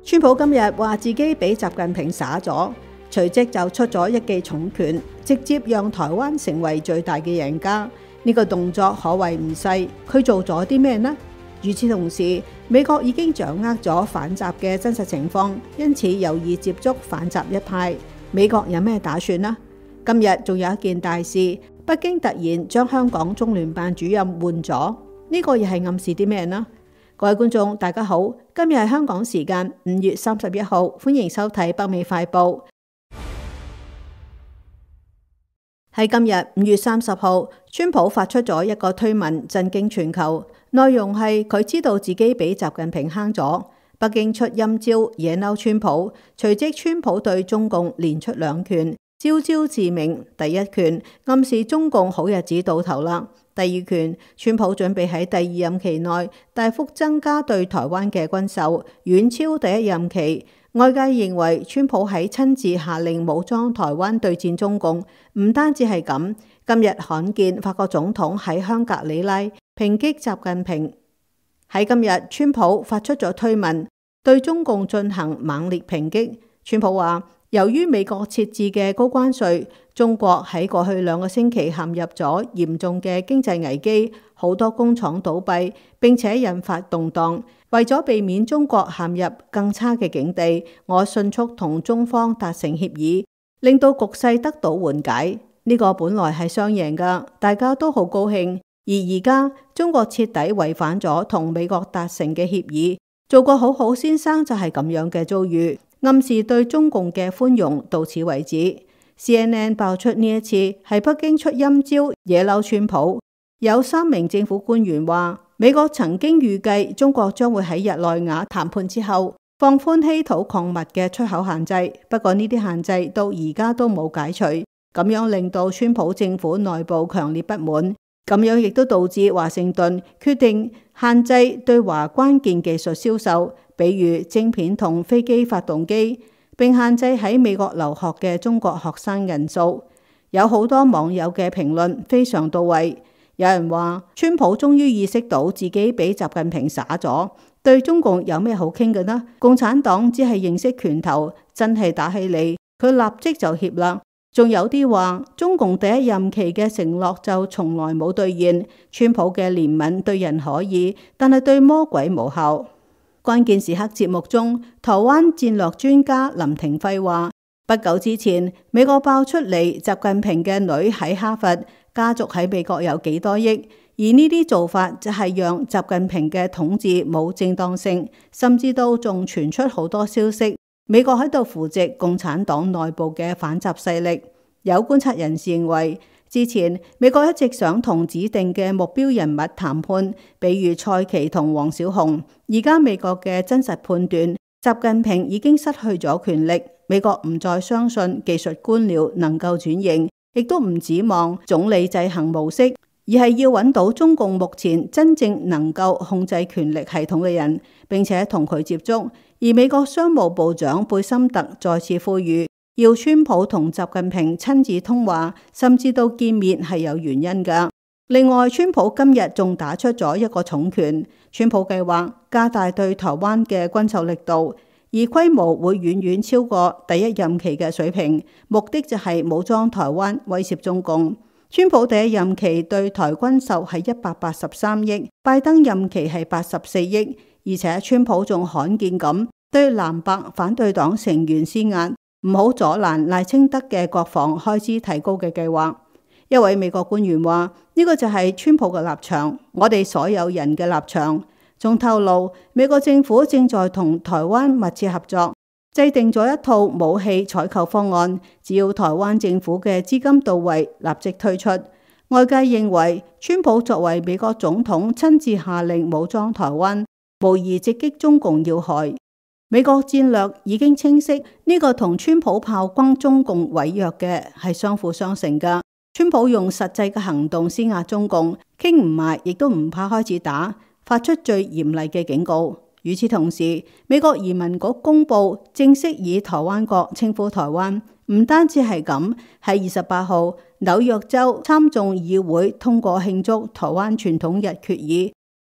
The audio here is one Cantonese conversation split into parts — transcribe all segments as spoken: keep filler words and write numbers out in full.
川普今日話自己俾習近平耍咗，隨即就出咗一記重拳，直接讓台灣成為最大嘅贏家。呢個動作可謂唔細，佢做咗啲咩呢？與此同時，美國已經掌握咗反習嘅真實情況，因此有意接觸反習一派。美國有咩打算呢？今日仲有一件大事，北京突然將香港中聯辦主任換咗，呢個又係暗示啲咩呢？各位觀眾大家好，今日係香港時間五月三十一號，歡迎收睇北美快報。喺今日五月三十號，川普發出咗一個推文，震驚全球。內容係佢知道自己俾習近平坑咗，北京出陰招惹嬲川普，隨即川普對中共連出兩拳，招招致命。第一拳暗示中共好日子到頭啦。第二拳，川普準備喺第二任期內大幅增加對台灣嘅軍售，遠超第一任期。外界認為川普喺親自下令武裝台灣對戰中共。唔單止係咁，今日罕見法國總統喺香格里拉抨擊習近平。喺今日，川普發出咗推文，對中共進行猛烈抨擊。川普話，由於美國設置嘅高關稅，中國喺過去兩個星期陷入咗嚴重嘅經濟危機，好多工廠倒閉，並且引發動盪。為咗避免中國陷入更差嘅境地，我迅速同中方達成協議，令到局勢得到緩解。呢個本來係雙贏㗎，大家都好高興。而而家中國徹底違反咗同美國達成嘅協議，做個好好先生就係咁樣嘅遭遇，暗示對中共嘅寬容到此為止。C N N 爆出呢一次係北京出陰招惹嬲川普，有三名政府官員話，美國曾經預計中國將會喺日內瓦談判之後放寬稀土礦物嘅出口限制，不過呢啲限制到而家都冇解除，咁樣令到川普政府內部強烈不滿，咁樣亦都導致華盛頓決定限制對華關鍵技術銷售，比如晶片同飛機發動機，並限制喺美國留學嘅中國學生人數。有好多網友嘅評論非常到位。有人話，川普終於意識到自己俾習近平耍咗，對中共有咩好傾嘅呢？共產黨只係認識拳頭，真係打起嚟，佢立即就怯啦。仲有啲話，中共第一任期嘅承諾就從來冇兌現，川普嘅憐憫對人可以，但係對魔鬼無效。關鍵時刻節目中，台灣戰略專家林廷輝話，不久之前，美國爆出嚟習近平嘅女喺哈佛，家族喺美國有幾多億，而呢啲做法就係讓習近平嘅統治冇正當性，甚至都仲傳出好多消息，美國喺度扶植共產黨內部嘅反習勢力。有觀察人士認為，之前美國一直想同指定嘅目標人物談判，比如蔡奇同黃小紅。而家美國嘅真實判斷，習近平已經失去咗權力，美國唔再相信技術官僚能夠轉型，亦都唔指望總理制衡模式，而係要揾到中共目前真正能夠控制權力系統嘅人，並且同佢接觸。而美國商務部長貝森特再次呼籲，要川普同習近平親自通話，甚至到見面係有原因㗎。另外，川普今日仲打出咗一個重拳，川普計劃加大對台灣嘅軍售力度，而規模會遠遠超過第一任期嘅水平，目的就係武裝台灣，威懾中共。川普第一任期對台軍售係一百八十三億，拜登任期係八十四億，而且川普仲罕見咁對藍白反對黨成員施壓，唔好阻攔賴清德嘅國防開支提高嘅計劃。一位美國官員話，呢個就係川普嘅立場，我哋所有人嘅立場。仲透露，美國政府正在同台灣密切合作，制定咗一套武器採購方案，只要台灣政府嘅資金到位，立即推出。外界認為，川普作為美國總統親自下令武裝台灣，無疑直擊中共要害。美國戰略已經清晰，呢個同川普炮轟中共違約嘅係相輔相成㗎。川普用實際嘅行動施壓中共，傾唔埋，亦都唔怕開始打，發出最嚴厲嘅警告。與此同時，美國移民局公佈正式以台灣國稱呼台灣。唔單止係咁，喺二十八號紐約州參眾議會通過慶祝台灣傳統日決議，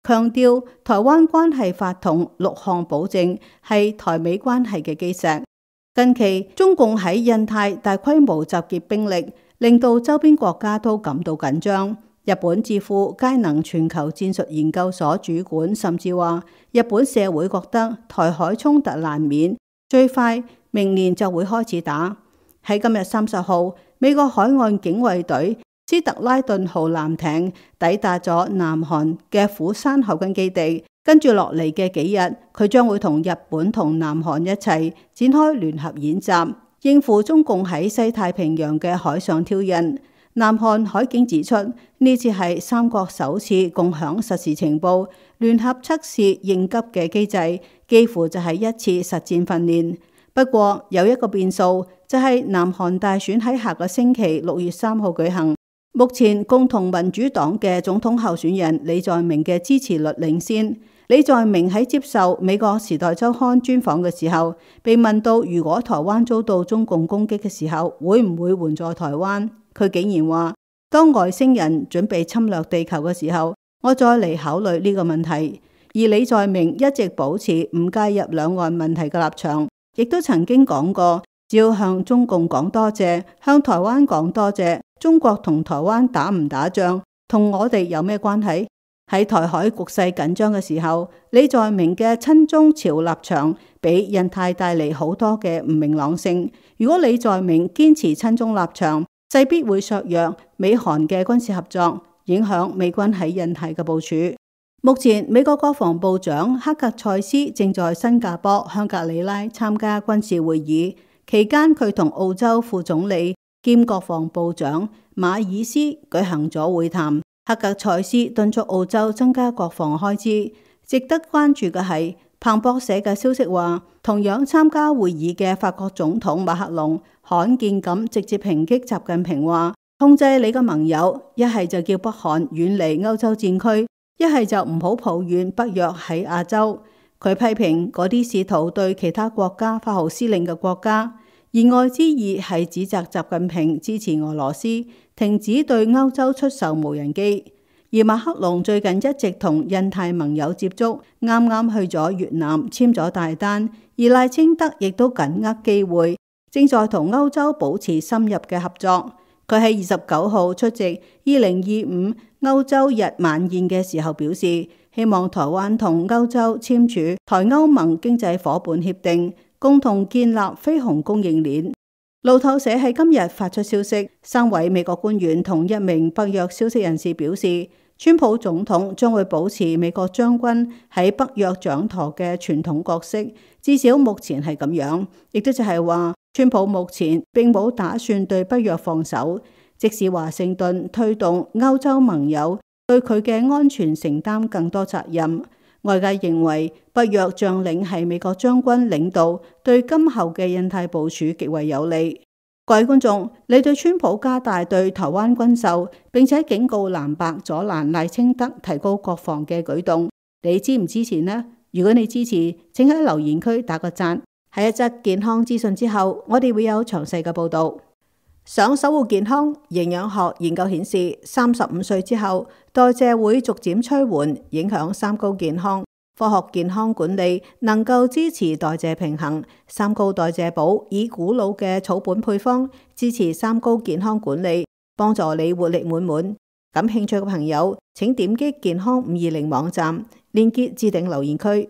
強調台灣關係法同六項保證係台美關係嘅基石。近期中共喺印太大規模集結兵力，令到周邊國家都感到緊張。日本智庫佳能全球戰術研究所主管甚至話，日本社會覺得台海衝突難免，最快明年就會開始打。喺今日三十號，美國海岸警衛隊斯特拉頓號艦艇抵達咗南韓嘅釜山海軍基地，跟住落嚟嘅幾日，佢將會同日本同南韓一齊展開聯合演習，應付中共喺西太平洋嘅海上挑釁。南韓海警指出，呢次係三國首次共享實時情報、聯合測試應急嘅機制，幾乎就係一次實戰訓練。不過有一個變數，就係南韓大選喺下個星期六月三號舉行。目前共同民主黨嘅總統候選人李在明嘅支持率領先。李在明喺接受美國時代週刊專訪嘅時候，被問到如果台灣遭到中共攻擊嘅時候，會唔會援助台灣？佢竟然話：當外星人準備侵略地球嘅時候，我再嚟考慮呢個問題。而李在明一直保持唔介入兩岸問題嘅立場，亦都曾經講過，只要向中共講多謝，向台灣講多謝，中國同台灣打唔打仗，同我哋有咩關係？喺台海局勢緊張嘅時候，李在明嘅親中朝立場俾印太帶嚟好多嘅唔明朗性。如果李在明堅持親中立場，勢必會削弱美韓嘅軍事合作，影響美軍喺印太嘅部署。目前美國國防部長克格塞斯正在新加坡香格里拉參加軍事會議，期間佢同澳洲副總理兼國防部長馬爾斯舉行咗會談。克格塞斯敦促澳洲增加國防開支。值得關注嘅係，彭博社嘅消息話，同樣參加會議嘅法國總統馬克龍罕見咁直接抨擊習近平話：控制你嘅盟友，一係就叫北韓遠離歐洲戰區，一係就唔好抱怨北約喺亞洲。佢批評嗰啲試圖對其他國家發號施令嘅國家，言外之意係指責習近平支持俄羅斯停止對歐洲出售無人機。而馬克龍最近一直同印太盟友接觸，啱啱去咗越南簽咗大單，而賴清德亦都緊握機會，正在同歐洲保持深入嘅合作。佢喺二十九號出席二零二五歐洲日晚宴嘅時候表示，希望台灣同歐洲簽署台歐盟經濟夥伴協定，共同建立非鴻供應鏈。路透社喺今日發出消息，三位美國官員同一名北約消息人士表示，川普總統將會保持美國將軍喺北約掌舵嘅傳統角色，至少目前係咁樣，亦都就係話，川普目前並冇打算對北約放手，即使華盛頓推動歐洲盟友對佢嘅安全承擔更多責任。外界認為北約將領係美國將軍領導，對今後嘅印太部署極為有利。各位觀眾，你對川普加大對台灣軍售，並且警告藍白阻攔賴清德提高國防嘅舉動，你支唔支持呢？如果你支持，請喺留言區打個讚。喺一則健康資訊之後，我哋會有詳細嘅報道。想守護健康，營養學研究顯示，三十五歲之後，代謝會逐漸趨緩，影響三高健康。科學健康管理能夠支持代謝平衡。三高代謝寶以古老嘅草本配方支持三高健康管理，幫助你活力滿滿。感興趣嘅朋友，請點擊健康五二零網站，連結置頂留言區。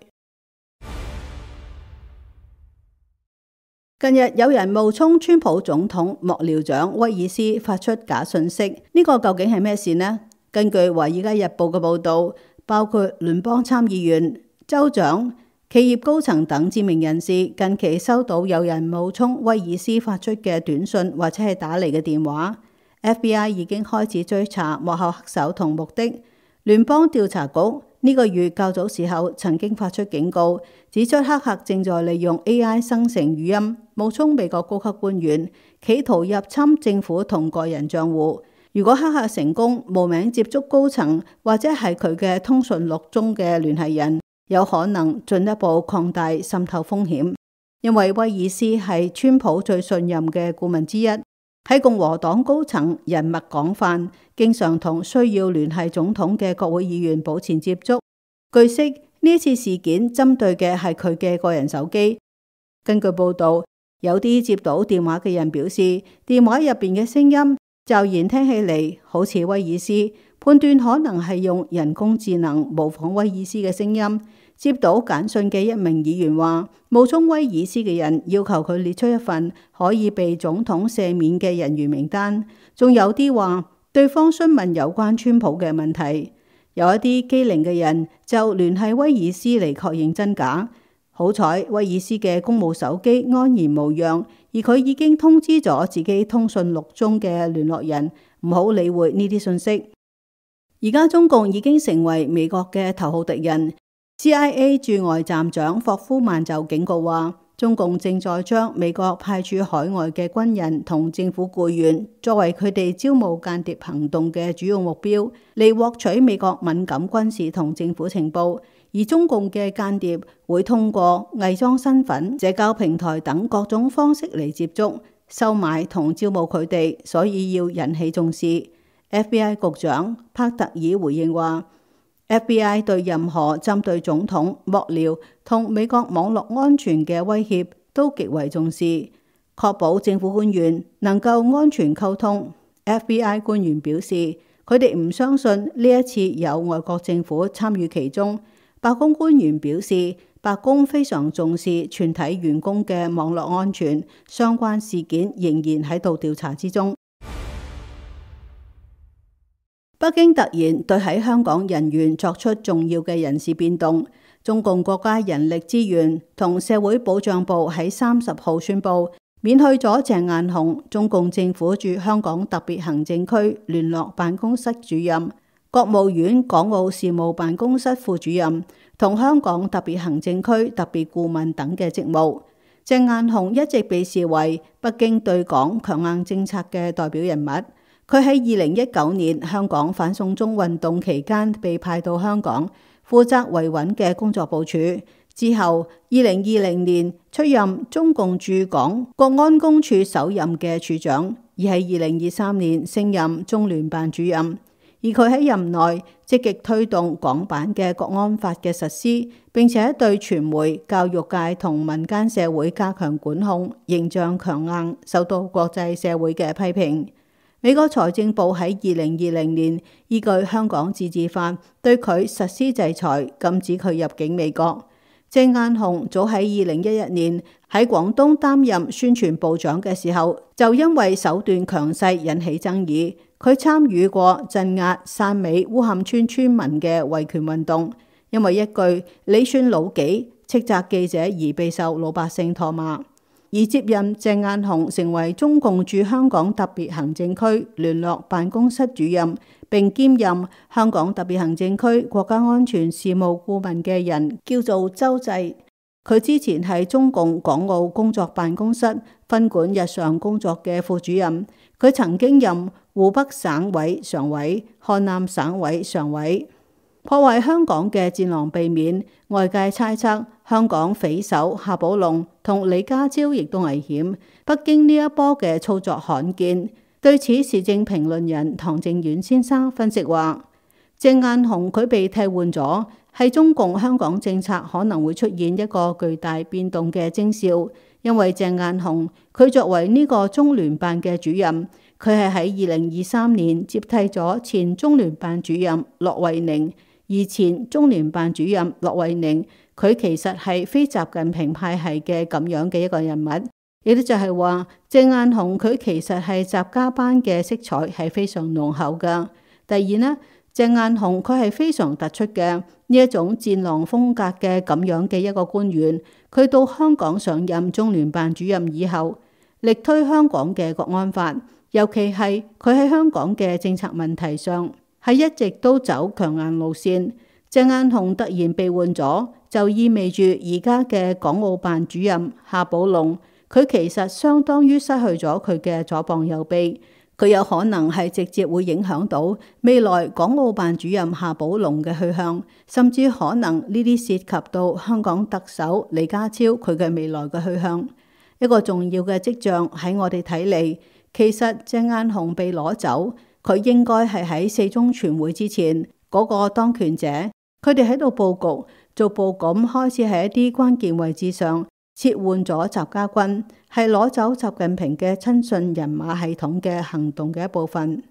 近日有人冒充川普總統幕僚長威爾斯發出假訊息，呢個究竟係咩事呢？根據《華爾街日報》嘅報道，包括聯邦參議員、州長、企業高層等知名人士近期收到有人冒充威爾斯發出嘅短信或者係打嚟嘅電話。F B I 已經開始追查幕後黑手同目的。聯邦調查局呢個月較早時候曾經發出警告，指出黑客正在利用 A I 生成語音冒充美國高級官員，企圖入侵政府同個人賬戶。如果黑客成功冒名接觸高層或者係佢嘅通訊錄中嘅聯繫人，有可能進一步擴大滲透風險。因為威爾斯係川普最信任嘅顧問之一，喺共和黨高層人脈廣泛，經常同需要聯繫總統嘅國會議員保持接觸。 據悉，呢次事件針對嘅係佢嘅個人手機。根據報道，有啲接到電話嘅人表示，電話入邊嘅聲音驟然聽起嚟好似威爾斯，判斷可能係用人工智能模仿威爾斯嘅聲音。接到簡訊嘅一名議員話，冒充威爾斯嘅人要求佢列出一份可以被總統赦免嘅人員名單，仲有啲話對方詢問有關川普嘅問題。有一啲機靈嘅人就聯繫威爾斯嚟確認真假。好彩威爾斯嘅公務手機安然無恙，而佢已經通知咗自己通訊錄中嘅聯絡人唔好理會呢啲信息。而家中共已經成為美國嘅頭號敵人。C I A 駐外站長霍夫曼就警告話，中共正在將美國派駐海外嘅軍人同政府僱員作為佢哋招募間諜行動嘅主要目標，嚟獲取美國敏感軍事同政府情報。而中共嘅間諜會通過偽裝身份、社交平台等各種方式嚟接觸、收買同招募佢哋，所以要引起重視。F B I 局長帕特爾回應話，F B I 對任何針對總統、幕僚同美國網絡安全嘅威脅都極為重視，確保政府官員能夠安全溝通。F B I 官員表示，佢哋唔相信呢一次有外國政府參與其中。白宮官員表示，白宮非常重視全體員工嘅網絡安全，相關事件仍然喺度調查之中。北京突然對喺香港人員作出重要嘅人事變動，中共國家人力資源同社會保障部喺三十號宣布免去咗鄭雁雄中共政府駐香港特別行政區聯絡辦公室主任、國務院港澳事務辦公室副主任同香港特別行政區特別顧問等嘅職務。鄭雁雄一直被視為北京對港強硬政策嘅代表人物。佢喺二零一九年香港反送中運動期間被派到香港，負責維穩嘅工作部署。之後，二零二零年出任中共駐港國安公署首任嘅處長，而喺二零二三年升任中聯辦主任。而佢喺任內積極推動港版嘅國安法嘅實施，並且對傳媒、教育界同民間社會加強管控，形象強硬，受到國際社會嘅批評。美國財政部喺二零二零年依據香港自治法對佢實施制裁，禁止佢入境美國。鄭雁雄早喺二零一一年喺廣東擔任宣傳部長嘅時候，就因為手段強勢引起爭議。佢參與過鎮壓汕尾烏坎村村民嘅維權運動，因為一句你算老幾斥責記者而備受老百姓唾罵。而接任鄭雁雄成為中共駐香港特別行政區聯絡辦公室主任，並兼任香港特別行政區國家安全事務顧問嘅人叫做周濟。佢之前係中共港澳工作辦公室分管日常工作嘅副主任，佢曾經任湖北省委常委、漢南省委常委。破壞香港嘅戰狼被免，外界猜測香港匪首夏寶龍同李家超亦都危險。北京呢一波嘅操作罕見。對此，時政評論人唐正遠先生分析話，鄭雁雄佢被替換咗，係中共香港政策可能會出現一個巨大變動嘅徵兆。因為鄭雁雄佢作為呢個中聯辦嘅主任，佢係喺二零二三年接替咗前中聯辦主任駱惠寧。而前中聯辦主任駱惠寧，佢其實係非習近平派系嘅咁樣嘅一個人物，亦都就係話鄭雁雄佢其實係習家班嘅色彩係非常濃厚噶。第二呢，鄭雁雄佢係非常突出嘅呢一種戰狼風格嘅咁樣嘅一個官員，佢到香港上任中聯辦主任以後，力推香港嘅國安法，尤其係佢喺香港嘅政策問題上，係一直都走強硬路線。鄭雁雄突然被換咗，就意味住而家嘅港澳辦主任夏寶龍，佢其實相當於失去咗佢嘅左膀右臂，佢有可能係直接會影響到未來港澳辦主任夏寶龍嘅去向，甚至可能呢啲涉及到香港特首李家超佢嘅未來嘅去向。一個重要嘅跡象喺我哋睇嚟，其實鄭雁雄被攞走，佢應該係喺四中全會之前嗰個當權者佢哋喺度佈局，逐步咁開始喺一啲關鍵位置上撤換咗習家軍，係攞走習近平嘅親信人馬系統嘅行動嘅一部分。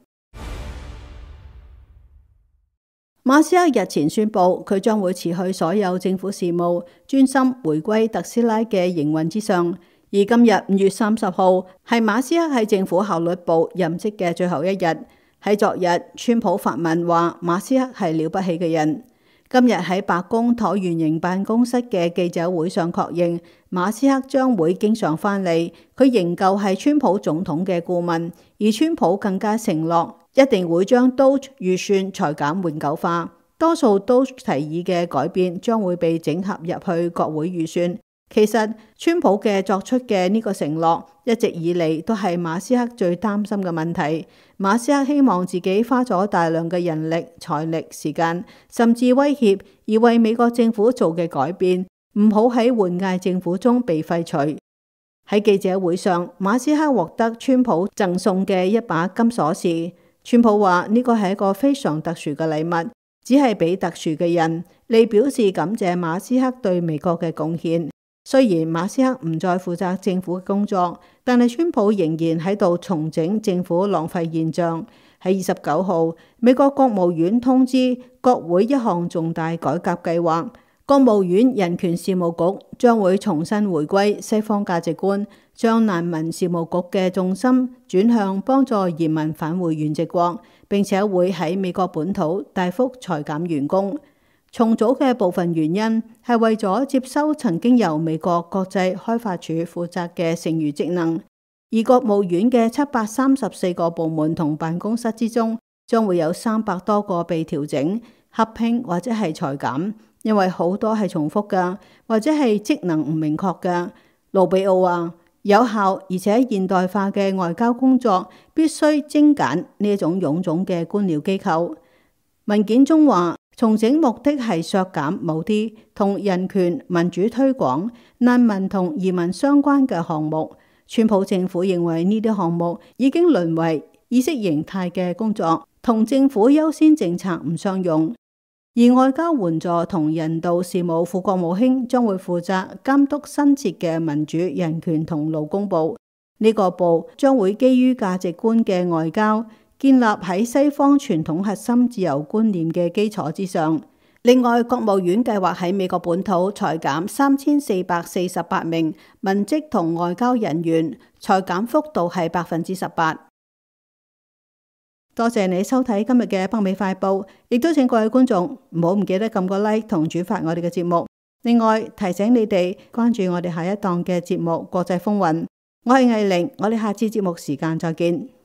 馬斯克日前宣布，佢將會辭去所有政府事務，專心回歸特斯拉嘅營運之上。而今日五月三十號係馬斯克喺政府效率部任職嘅最後一日。喺昨日，川普發文話馬斯克係了不起嘅人。今日喺白宮橢圓形辦公室嘅記者會上確認，馬斯克將會經常翻嚟，佢仍舊係川普總統嘅顧問，而川普更加承諾一定會將 Doge 預算裁減永久化，多數 Doge 提議嘅改變將會被整合入去國會預算。其實川普嘅作出嘅呢個承諾一直以嚟都係馬斯克最擔心嘅問題。馬斯克希望自己花咗大量嘅人力、財力、時間，甚至威脅而為美國政府做嘅改變，唔好喺換屆政府中被廢除。喺記者會上，馬斯克獲得川普贈送嘅一把金鎖匙。川普話呢個係一個非常特殊嘅禮物，只係俾特殊嘅人嚟表示感謝馬斯克對美國嘅貢獻。雖然馬斯克唔再負責政府嘅工作，但係川普仍然喺度重整政府浪費現象。喺二十九號，美國國務院通知國會一項重大改革計劃，國務院人權事務局將會重新回歸西方價值觀，將難民事務局嘅重心轉向幫助移民返回原籍國，並且會喺美國本土大幅裁減員工。重組嘅部分原因係為咗接收曾經由美國國際開發署負責嘅剩餘職能，而國務院嘅七百三十四個部門同辦公室之中，將會有三百多個被調整、合併或者係裁減，因為好多係重複嘅，或者係職能唔明確嘅。盧比奧話：有效而且現代化嘅外交工作必須精簡呢一種臃腫嘅官僚機構。文件中話，重整目的係削減某啲同人權、民主推廣、難民同移民相關嘅項目。川普政府認為呢啲項目已經淪為意識形態嘅工作，同政府優先政策唔相容。而外交援助同人道事務副國務卿將會負責監督新設嘅民主、人權同勞工部。呢個部將會基於價值觀嘅外交，建立喺西方傳統核心自由觀念嘅基礎之上。另外，國務院計劃喺美國本土裁減三千四百四十八名文職同外交人員，裁減幅度係百分之十八。多謝你收睇今日嘅北美快報，亦都請各位觀眾唔好唔記得撳個 like 同轉發我哋嘅節目。另外提醒你哋關注我哋下一檔嘅節目《國際風雲》。我係藝玲，我哋下次節目時間再見。